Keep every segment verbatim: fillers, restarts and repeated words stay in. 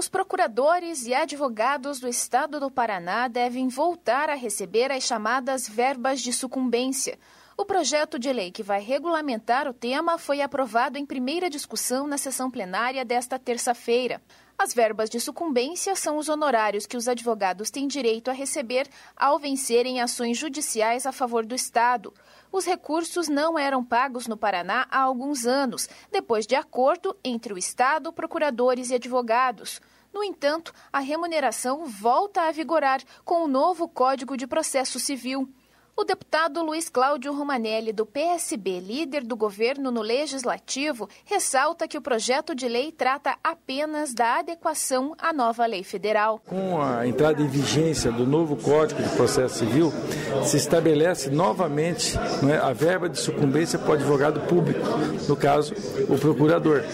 Os procuradores e advogados do Estado do Paraná devem voltar a receber as chamadas verbas de sucumbência. O projeto de lei que vai regulamentar o tema foi aprovado em primeira discussão na sessão plenária desta terça-feira. As verbas de sucumbência são os honorários que os advogados têm direito a receber ao vencerem ações judiciais a favor do Estado. Os recursos não eram pagos no Paraná há alguns anos, depois de acordo entre o Estado, procuradores e advogados. No entanto, a remuneração volta a vigorar com o novo Código de Processo Civil. O deputado Luiz Cláudio Romanelli, do P S B, líder do governo no Legislativo, ressalta que o projeto de lei trata apenas da adequação à nova lei federal. Com a entrada em vigência do novo Código de Processo Civil, se estabelece novamente, não é, a verba de sucumbência para o advogado público, no caso, o procurador,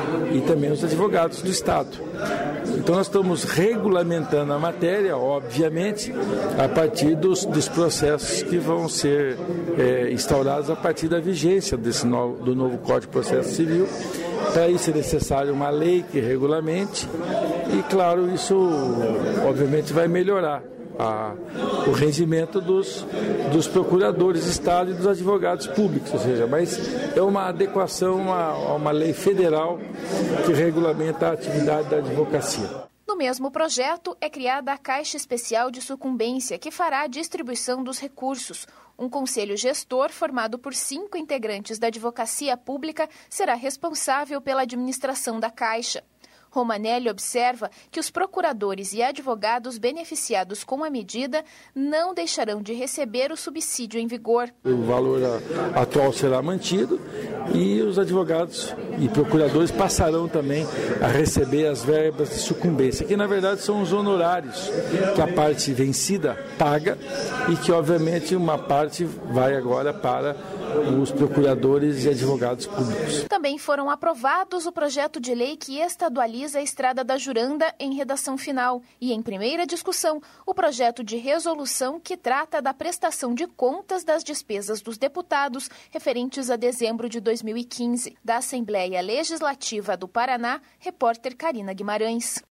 e também os advogados do Estado. Então nós estamos regulamentando a matéria, obviamente, a partir dos, dos processos que vão ser é, instaurados a partir da vigência desse novo, do novo Código de Processo Civil. Para isso é necessário uma lei que regulamente e, claro, isso obviamente vai melhorar a, o rendimento dos, dos procuradores de Estado e dos advogados públicos, ou seja, mas é uma adequação a, a uma lei federal que regulamenta a atividade da advocacia. No mesmo projeto, é criada a Caixa Especial de Sucumbência, que fará a distribuição dos recursos. Um conselho gestor, formado por cinco integrantes da advocacia pública, será responsável pela administração da Caixa. Romanelli observa que os procuradores e advogados beneficiados com a medida não deixarão de receber o subsídio em vigor. O valor atual será mantido e os advogados e procuradores passarão também a receber as verbas de sucumbência, que na verdade são os honorários que a parte vencida paga e que obviamente uma parte vai agora para os procuradores e advogados públicos. Também foram aprovados o projeto de lei que estadualiza a Estrada da Juranda em redação final e, em primeira discussão, o projeto de resolução que trata da prestação de contas das despesas dos deputados referentes a dezembro de dois mil e quinze. Da Assembleia Legislativa do Paraná, repórter Karina Guimarães.